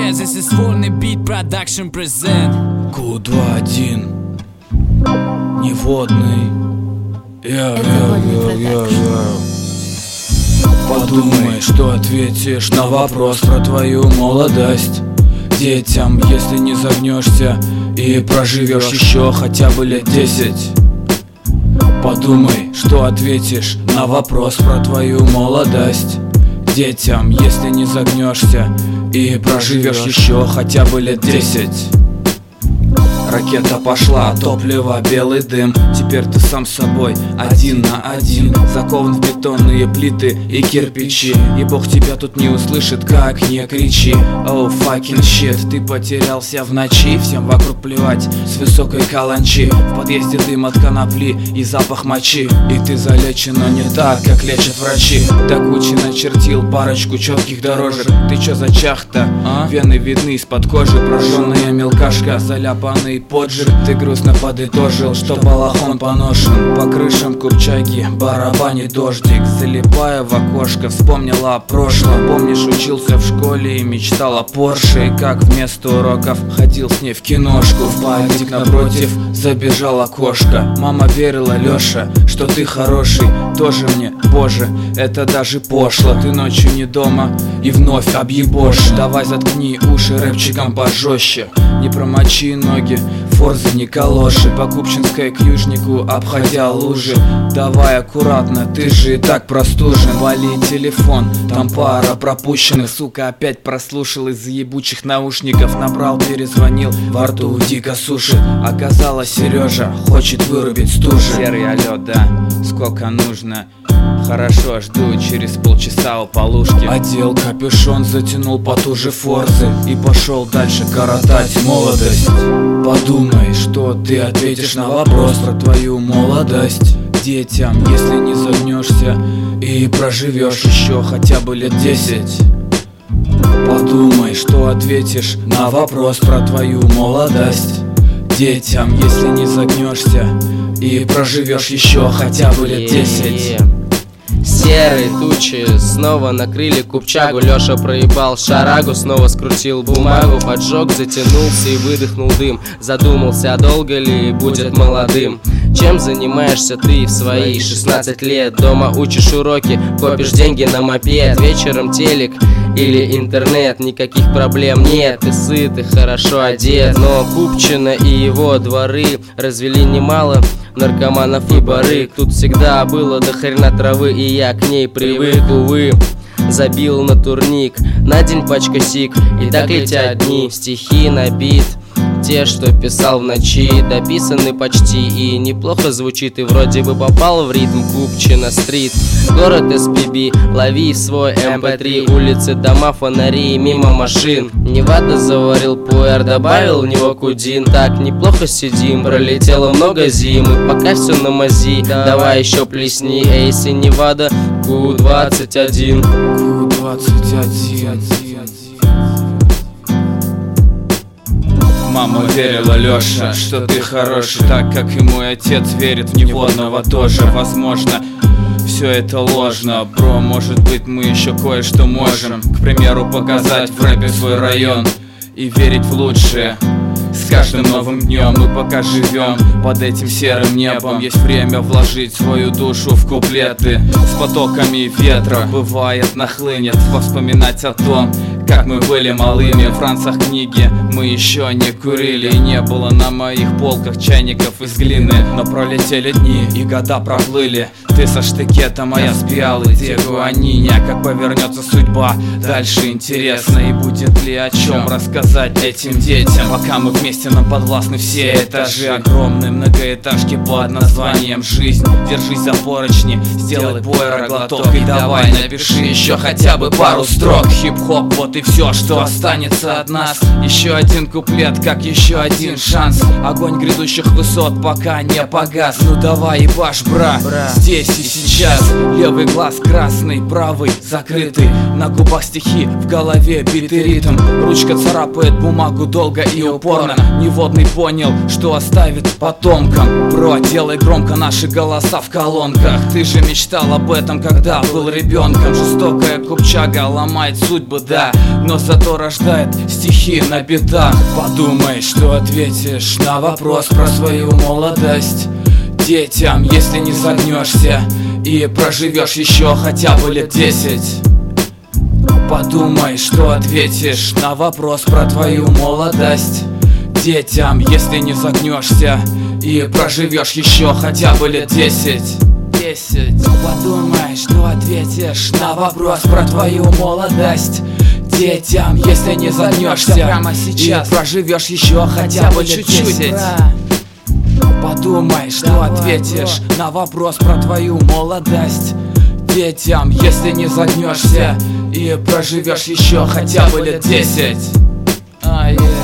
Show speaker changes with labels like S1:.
S1: this is Volny Beat Production present.
S2: Q21 Неводный. Подумай, что ответишь на вопрос про твою молодость детям, если не загнешься и проживешь еще хотя бы лет 10. Подумай, что ответишь на вопрос про твою молодость детям, если не загнешься и проживешь еще хотя бы лет 10. Ракета пошла, топливо, белый дым. Теперь ты сам с собой, один на один, закован в бетонные плиты и кирпичи. И Бог тебя тут не услышит, как не кричи. Oh fucking shit, ты потерялся в ночи. Всем вокруг плевать с высокой каланчи. В подъезде дым от конопли и запах мочи. И ты залечен, но не так, как лечат врачи. До кучи начертил парочку четких дорожек. Ты чё за чахта? Вены видны из-под кожи. Прожженная мелкашка, заляпанный поджиг. Ты грустно подытожил, что балахон поношен. По крышам курчаги барабанит дождик. Залипая в окошко, вспомнила о прошлом. Помнишь, учился в школе и мечтал о Порше. И как вместо уроков ходил с ней в киношку. В парк напротив забежала кошка. Мама верила, Лёша, что ты хороший. Тоже мне, боже, это даже пошло. Ты ночью не дома и вновь объебошь. Давай заткни уши рэпчиком пожестче. Не промочи ноги, форзы не калоши. По Купчинской к Южнику, обходя лужи. Давай аккуратно, ты же и так простужен. Вали телефон, там пара пропущенных. Сука, опять прослушал из-за ебучих наушников. Набрал, перезвонил, во рту дико сушит. Оказалось, Сережа хочет вырубить стужи. Серый, алло, да, сколько нужно? Хорошо, жду, через полчаса у полушки. Одел капюшон, затянул потуже форзы и пошел дальше коротать молодость. Подумай, что ты ответишь на вопрос про твою молодость детям, если не загнешься и проживешь еще хотя бы лет 10. Подумай, что ответишь на вопрос про твою молодость детям, если не загнешься и проживешь еще хотя бы лет 10.
S3: Серые тучи снова накрыли Купчагу. Лёша проебал шарагу, снова скрутил бумагу. Поджег, затянулся и выдохнул дым. Задумался, а долго ли будет молодым? Чем занимаешься ты в свои 16 лет? Дома учишь уроки, копишь деньги на мопед. Вечером телек или интернет, никаких проблем нет. Ты сыт и хорошо одет. Но Купчино и его дворы развели немало наркоманов и барыг. Тут всегда было до хрена травы, и я к ней привык, увы. Забил на турник, на день пачка сик. И так летят дни, стихи на бит. Те, что писал в ночи, дописаны почти и неплохо звучит. И вроде бы попал в ритм Купчино-стрит. Город СПБ, лови свой МП3. Улицы, дома, фонари, мимо машин. Невада заварил пуэр, добавил в него кудин. Так неплохо сидим, пролетело много зим. И пока все на мази, давай еще плесни. Эйси, Невада, Q21.
S2: Q21. Мама верила, Лёша, что ты хороший, так как и мой отец верит в Неводного тоже. Возможно, все это ложно, бро, может быть мы еще кое-что можем. К примеру, показать в рэпе свой район и верить в лучшее. С каждым новым днем мы пока живем под этим серым небом. Есть время вложить свою душу в куплеты. С потоками ветра бывает нахлынет. Повспоминать о том, как мы были малыми. В ранцах книги мы еще не курили. И не было на моих полках чайников из глины. Но пролетели дни и года проплыли. Ты со штыкетом, а я с пиалой Q21. Как повернется судьба, дальше интересно. И будет ли о чем рассказать этим детям. Пока мы вместе, нам подвластны все этажи огромной многоэтажки под названием жизнь. Держись за поручни, сделай пуэра глоток. И давай напиши еще хотя бы пару строк. Хип-хоп, вот и все, что останется от нас. Еще один куплет, как еще один шанс. Огонь грядущих высот пока не погас. Ну давай, ебашь, бра, здесь и сейчас. Левый глаз красный, правый закрытый. На губах стихи, в голове битый ритм. Ручка царапает бумагу долго и упорно. Неводный понял, что оставит потомкам. Бро, делай громко наши голоса в колонках. Ты же мечтал об этом, когда был ребенком. Жестокая Купчага ломает судьбы, да. но зато рождает стихи на битах. Подумай, что ответишь на вопрос про свою молодость детям, если не загнешься и проживешь еще хотя бы лет 10. Подумай, что ответишь на вопрос про твою молодость детям, если не загнешься и проживешь еще хотя бы лет 10. Подумай, что ответишь на вопрос про твою молодость детям, если не загнешься прямо сейчас и проживешь еще хотя бы лет 10. Подумай, что ответишь на вопрос про твою молодость детям, если не загнешься и проживешь еще хотя бы лет 10.